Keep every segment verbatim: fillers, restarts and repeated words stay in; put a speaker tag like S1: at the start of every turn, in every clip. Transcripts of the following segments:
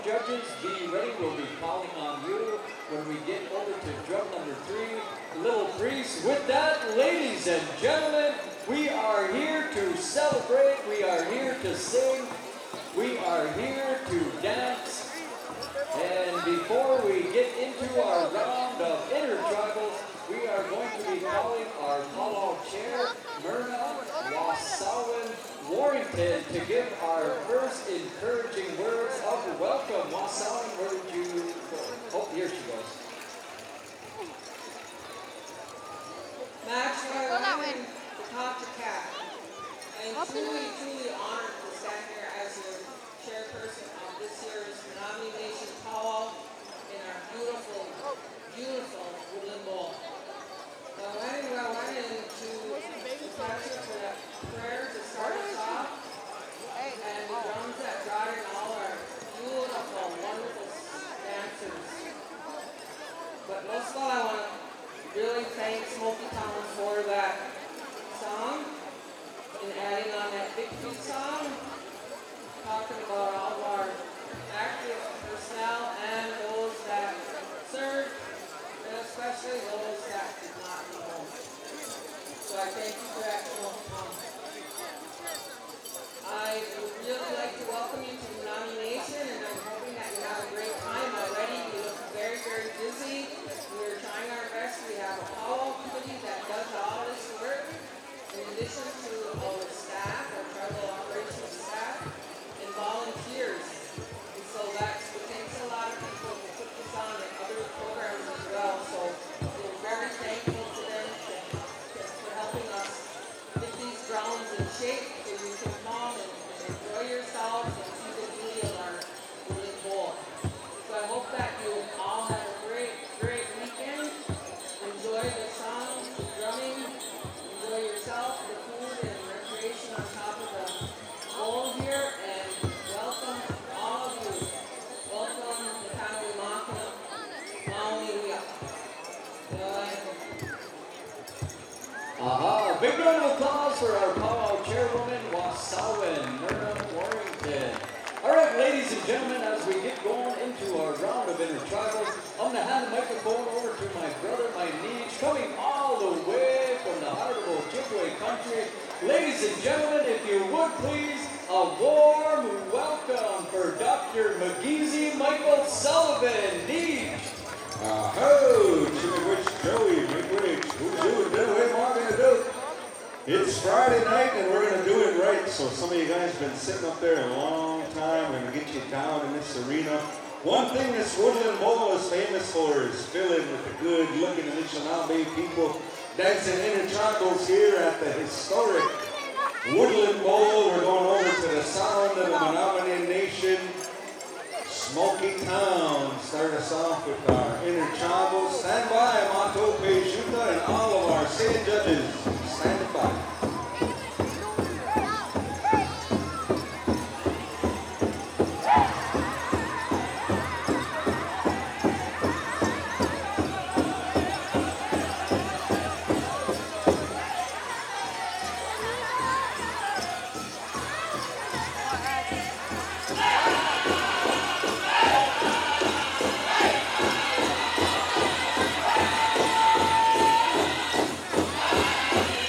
S1: judges, be ready. We'll be calling on you when we get over to drum number three, Little Priest. With that, ladies and gentlemen, we are here to celebrate. We are here to sing. We are here to dance. And before we get into our round of intertribals, we are going to be calling our Palau chair, Myrna Wasawan Warrington, to give our first encouraging words of welcome. Wasawan, where did you go? Oh, here she goes.
S2: Max, I went to talk to Kat. I am truly, truly honored to stand here as your chairperson of this year's Menominee Nation powwow in our beautiful, beautiful Woodland Bowl. So I went, I went into the pastor for that prayer to start us off, and the drums that brought in all our beautiful, wonderful dancers. But most of all, I want to really thank Smoky Town for that song and adding on that victory song, talking about all of our active personnel and those that served, and especially those that did not come home. So I thank you for that, Smoky Town. I would really like to welcome you to the Menominee Nation, and I'm hoping that you have a great time already. You look very, very busy. We're trying our best. We have a powwow committee that does all this work, in addition to our staff, our tribal operations staff, and volunteers. And so that's, it takes a lot of people to put this on and other programs as well. So we're very thankful to them to, for helping us get these grounds in shape so you can come and, and enjoy yourselves and see the beauty of our Woodland Bowl. So I hope that you all have a great, great weekend. Enjoy the songs, the drumming, enjoy yourself, the food and recreation on top of the bowl here, and welcome all of you. Welcome to Kanawai Makina, Maui Wia.
S1: Aha, big round of applause for our powwow chairwoman, Wasawan Myrna Warrington. All right, ladies and gentlemen, as we get going into our round of intertribals, I'm going to hand the microphone over to my brother, my niece, coming all the way from the heart of Ojibwe country. Ladies and gentlemen, if you would please, a warm welcome for Doctor McGeezy Michael Sullivan, Niche.
S3: Aho, Chimney Joey, Mick who's doing do it, what gonna do? It's Friday night and we're gonna do it right. So some of you guys have been sitting up there a long time. We're gonna get you down in this arena. One thing this Woodland Bowl is famous for is filling with the good-looking Anishinaabe people dancing intertribals here at the historic Woodland Bowl. We're going over to the sound of the Menominee Nation. Smoky Town, start us off with our intertribals. Stand by, Mato Pejuta, and all of our state judges. Stand by.
S4: Hey!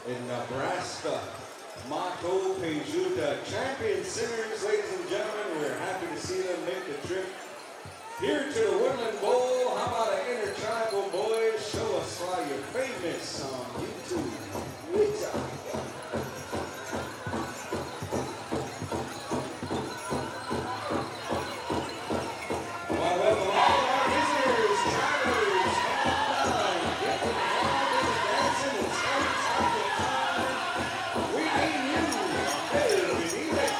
S3: in Nebraska. Mato Pejuta, champion singers, ladies and gentlemen. We're happy to see them make the trip here to the Woodland Bowl. How about an intertribal boys? Show us why you're famous on YouTube. Well, welcome all our visitors, travelers, online, getting involved in the dancing and sports of the time. We need you. Hey, we need it.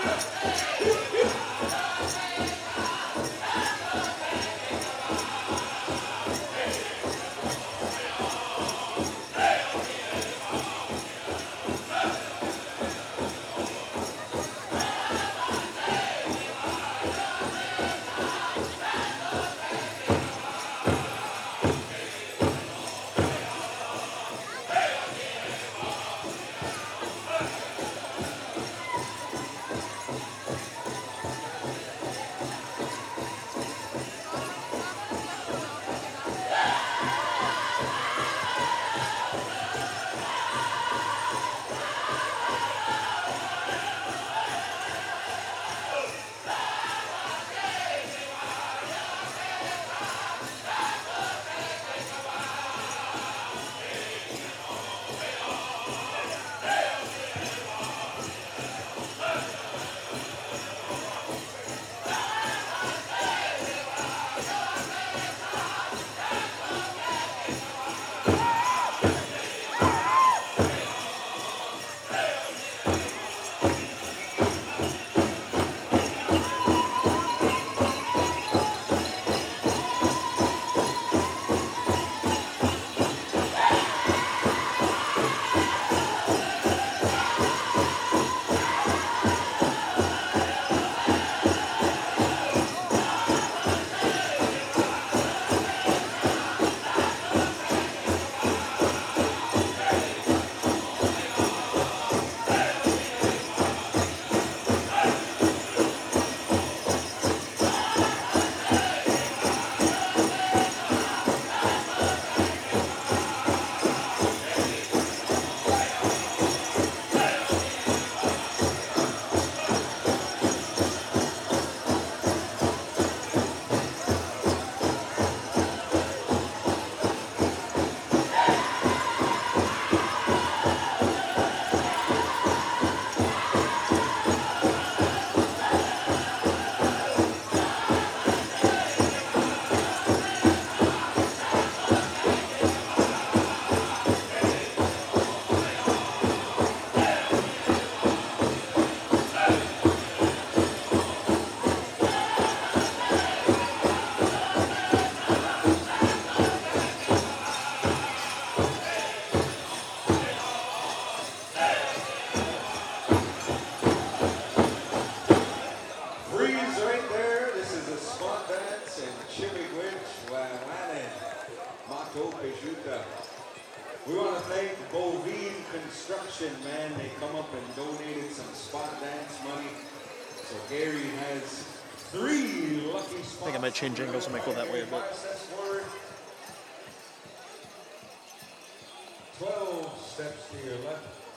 S3: We want to thank Bovine Construction, man. They come up and donated some spot dance money. So Gary has three lucky spots.
S4: I think I might change angles and might go that way a bit.
S3: twelve steps to your left.